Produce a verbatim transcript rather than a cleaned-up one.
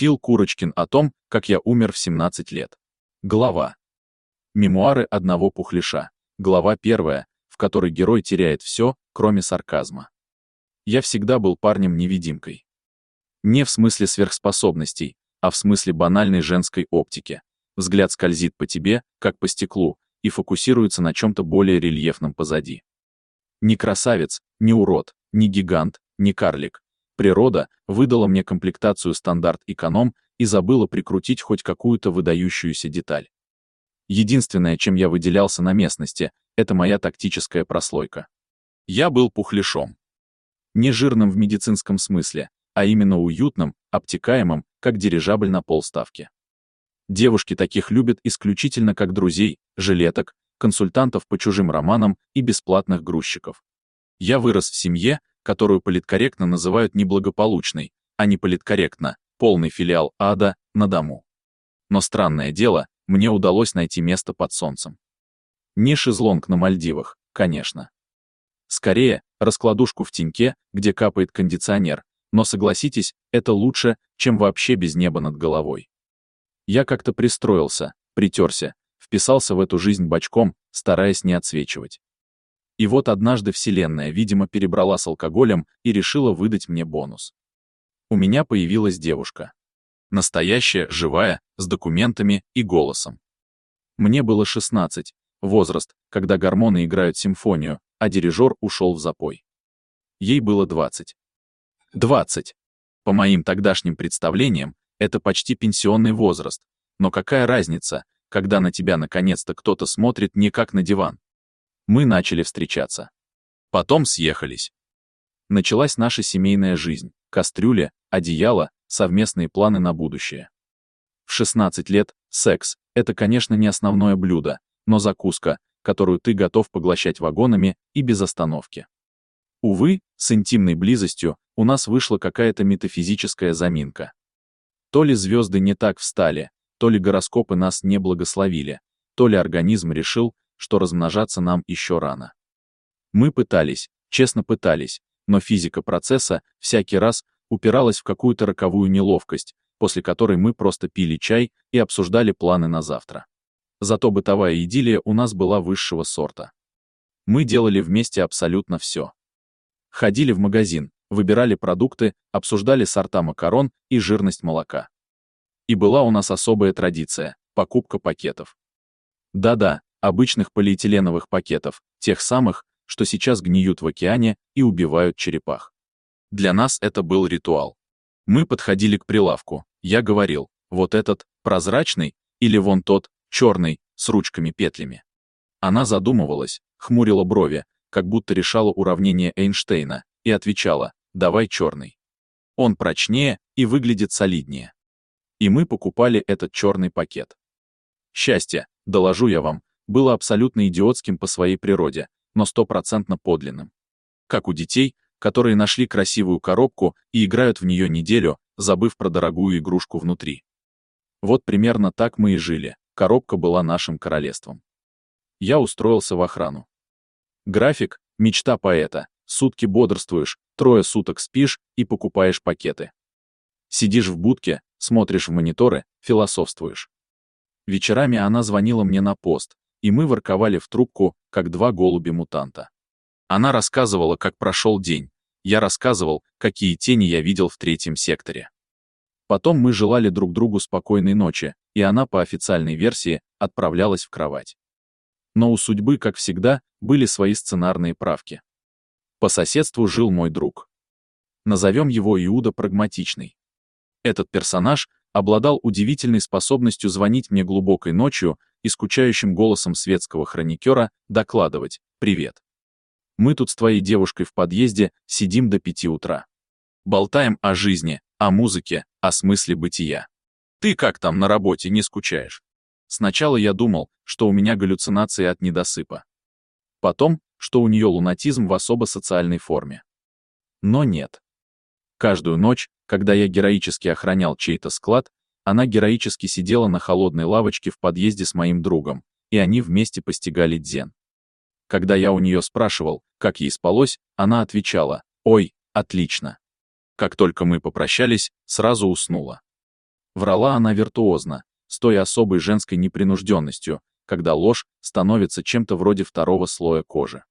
Фил Курочкин о том, как я умер в семнадцать лет. Глава. Мемуары одного пухляша. Глава первая, в которой герой теряет все, кроме сарказма. Я всегда был парнем-невидимкой. Не в смысле сверхспособностей, а в смысле банальной женской оптики. Взгляд скользит по тебе, как по стеклу, и фокусируется на чем-то более рельефном позади. Ни красавец, ни урод, ни гигант, ни карлик. Природа выдала мне комплектацию стандарт-эконом и забыла прикрутить хоть какую-то выдающуюся деталь. Единственное, чем я выделялся на местности, это моя тактическая прослойка. Я был пухляшом. Не жирным в медицинском смысле, а именно уютным, обтекаемым, как дирижабль на полставки. Девушки таких любят исключительно как друзей, жилеток, консультантов по чужим романам и бесплатных грузчиков. Я вырос в семье, которую политкорректно называют неблагополучной, а не политкорректно, полный филиал ада на дому. Но странное дело, мне удалось найти место под солнцем. Не шезлонг на Мальдивах, конечно. Скорее, раскладушку в теньке, где капает кондиционер, но согласитесь, это лучше, чем вообще без неба над головой. Я как-то пристроился, притерся, вписался в эту жизнь бочком, стараясь не отсвечивать. И вот однажды Вселенная, видимо, перебрала с алкоголем и решила выдать мне бонус. У меня появилась девушка. Настоящая, живая, с документами и голосом. Мне было шестнадцать, возраст, когда гормоны играют симфонию, а дирижер ушел в запой. Ей было двадцать. двадцать. По моим тогдашним представлениям, это почти пенсионный возраст, но какая разница, когда на тебя наконец-то кто-то смотрит не как на диван. Мы начали встречаться. Потом съехались. Началась наша семейная жизнь, кастрюля, одеяло, совместные планы на будущее. В шестнадцать лет секс — это, конечно, не основное блюдо, но закуска, которую ты готов поглощать вагонами и без остановки. Увы, с интимной близостью у нас вышла какая-то метафизическая заминка. То ли звезды не так встали, то ли гороскопы нас не благословили, то ли организм решил, что размножаться нам еще рано. Мы пытались, честно пытались, но физика процесса всякий раз упиралась в какую-то роковую неловкость, после которой мы просто пили чай и обсуждали планы на завтра. Зато бытовая идиллия у нас была высшего сорта. Мы делали вместе абсолютно все. Ходили в магазин, выбирали продукты, обсуждали сорта макарон и жирность молока. И была у нас особая традиция – покупка пакетов. Да-да, обычных полиэтиленовых пакетов, тех самых, что сейчас гниют в океане и убивают черепах. Для нас это был ритуал. Мы подходили к прилавку, я говорил, вот этот, прозрачный, или вон тот, черный, с ручками-петлями. Она задумывалась, хмурила брови, как будто решала уравнение Эйнштейна, и отвечала, давай черный. Он прочнее и выглядит солиднее. И мы покупали этот черный пакет. Счастье, доложу я вам, было абсолютно идиотским по своей природе, но стопроцентно подлинным. Как у детей, которые нашли красивую коробку и играют в нее неделю, забыв про дорогую игрушку внутри. Вот примерно так мы и жили, коробка была нашим королевством. Я устроился в охрану. График — мечта поэта, сутки бодрствуешь, трое суток спишь и покупаешь пакеты. Сидишь в будке, смотришь в мониторы, философствуешь. Вечерами она звонила мне на пост, и мы ворковали в трубку, как два голубя-мутанта. Она рассказывала, как прошел день, я рассказывал, какие тени я видел в третьем секторе. Потом мы желали друг другу спокойной ночи, и она, по официальной версии, отправлялась в кровать. Но у судьбы, как всегда, были свои сценарные правки. По соседству жил мой друг. Назовем его Иуда Прагматичный. Этот персонаж обладал удивительной способностью звонить мне глубокой ночью и скучающим голосом светского хроникера докладывать «Привет. Мы тут с твоей девушкой в подъезде сидим до пяти утра. Болтаем о жизни, о музыке, о смысле бытия. Ты как там на работе, не скучаешь?» Сначала я думал, что у меня галлюцинации от недосыпа. Потом, что у нее лунатизм в особо социальной форме. Но нет. Каждую ночь, когда я героически охранял чей-то склад, она героически сидела на холодной лавочке в подъезде с моим другом, и они вместе постигали дзен. Когда я у нее спрашивал, как ей спалось, она отвечала: «Ой, отлично». Как только мы попрощались, сразу уснула. Врала она виртуозно, с той особой женской непринужденностью, когда ложь становится чем-то вроде второго слоя кожи.